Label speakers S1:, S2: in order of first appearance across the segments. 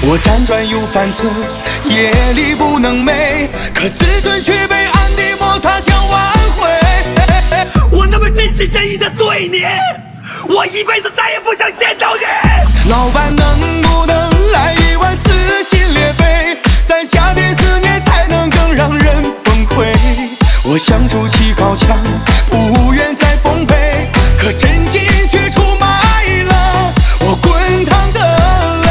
S1: 我辗转又反侧，夜里不能寐，可自尊却被暗地摩擦想挽回。
S2: 我那么真心真意的对你，我一辈子再也不想见到你。
S1: 老板能不能来一碗撕心裂肺，再加点思念才能更让人崩溃。我想筑起高墙，不愿再奉陪，可真金却出卖了我滚烫的泪。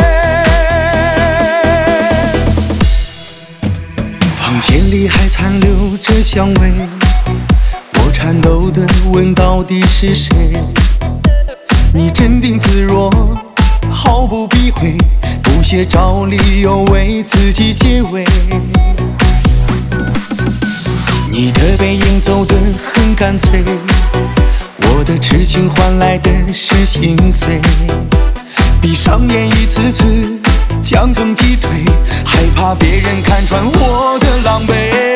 S1: 房间里还残留着香味，我颤抖地问到底是谁。你镇定自若，毫不避讳，不屑找理由为自己解围。你的背影走得很干脆，我的痴情换来的是心碎。闭上眼一次次将疼击退，害怕别人看穿我的狼狈。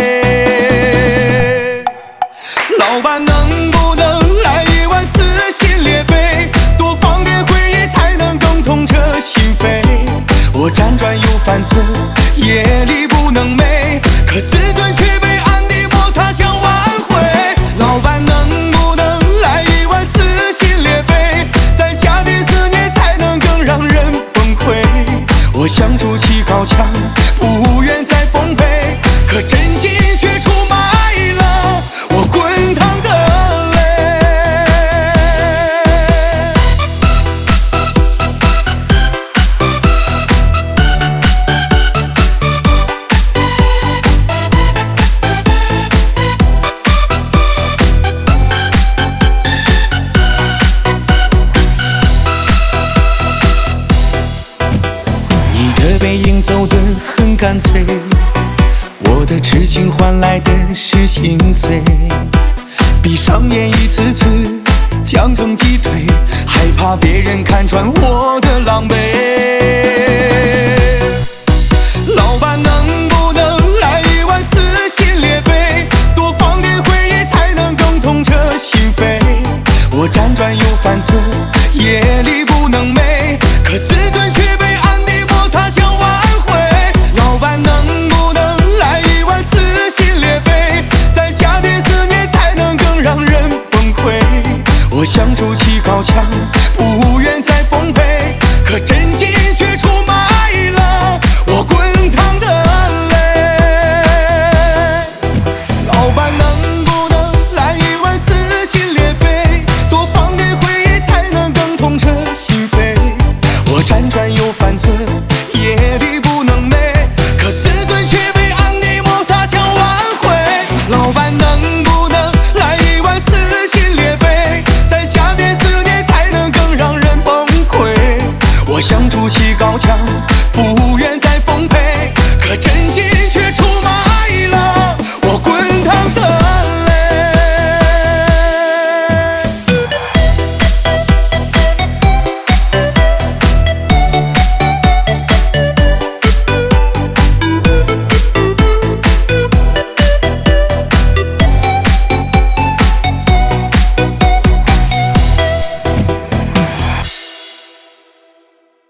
S1: 老板能不能来一碗撕心裂肺，多放点回忆才能更痛彻心扉。我辗转又反侧，夜里不能寐，可自尊却被暗地摩擦想挽回。老板能不能来一碗撕心裂肺，再加点思念才能更让人崩溃。我想筑起高墙，不愿再奉陪，可真金却出卖了我滚烫的泪。你的背影走得很干脆，我的痴情换来的是心碎。闭上眼一次次将疼击退，害怕别人看穿我的狼狈。